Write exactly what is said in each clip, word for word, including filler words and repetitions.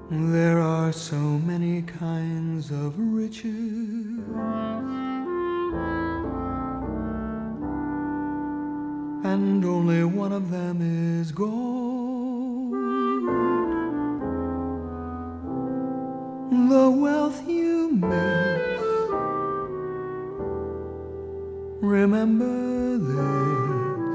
There are so many kinds of riches, and only one of them is gold. The wealth you miss, remember this: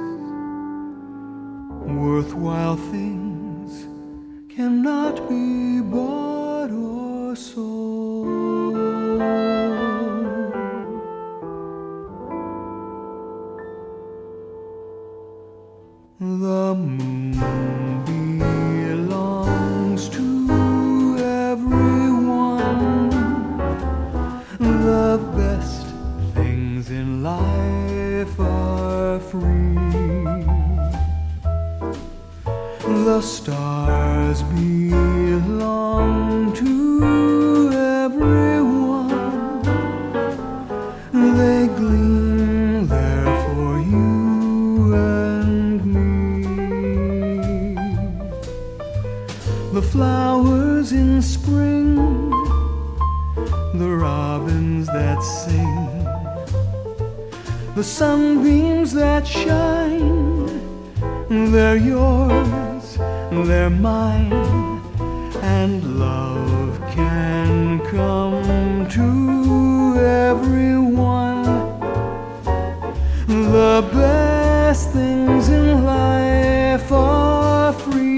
worthwhile things cannot be bought or sold. The moon belongs to everyone. The best things in life are free. The stars belong to everyone. They gleam there for you and me. The flowers in spring, the robins that sing, the sunbeams that shine, they're yours, they're mine, and love can come to everyone. The best things in life are free.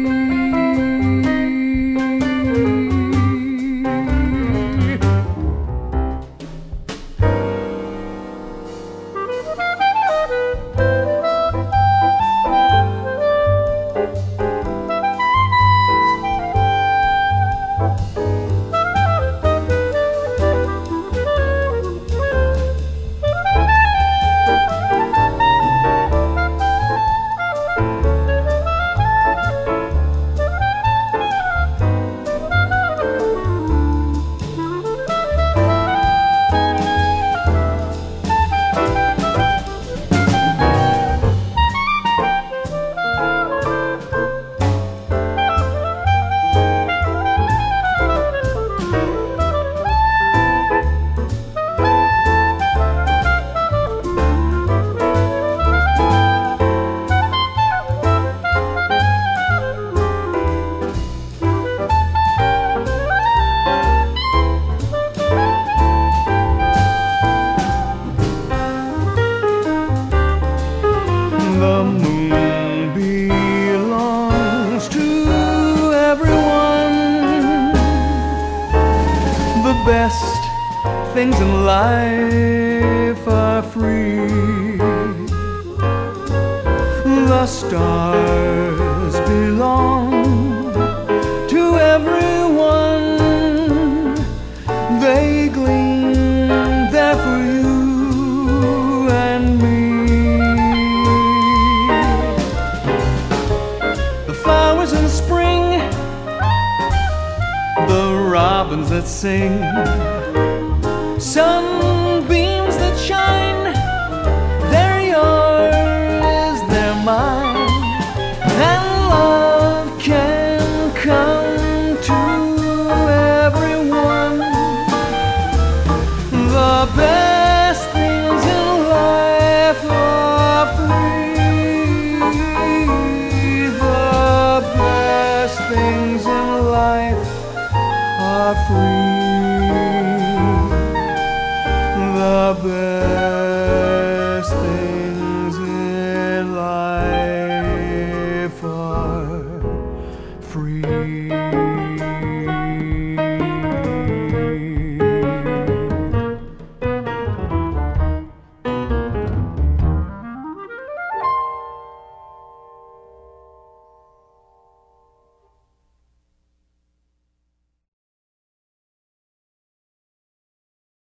The moon belongs to everyone. The best things in life are free. The stars belong to everyone. They gleam there for you and me. Flowers in spring, the robins that sing, sunbeams that shine,